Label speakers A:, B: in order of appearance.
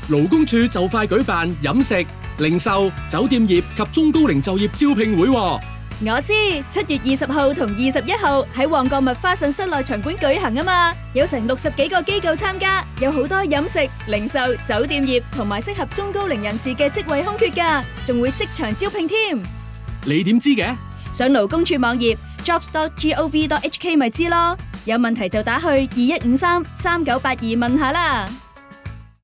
A: 勞工處就快舉辦飲食、零售、酒店業及中高齡就業招聘會喎。
B: 我知7月20號同21號喺旺角麥花臣室內場館舉行啊嘛，有成60幾個機構參加，有好多飲食、零售、酒店業同埋適合中高齡人士嘅職位空缺㗎，仲會即場招聘添。
A: 你點知嘅？
B: 上勞工處網頁 jobs.gov.hk 咪知咯，有問題就打去21533982問下啦。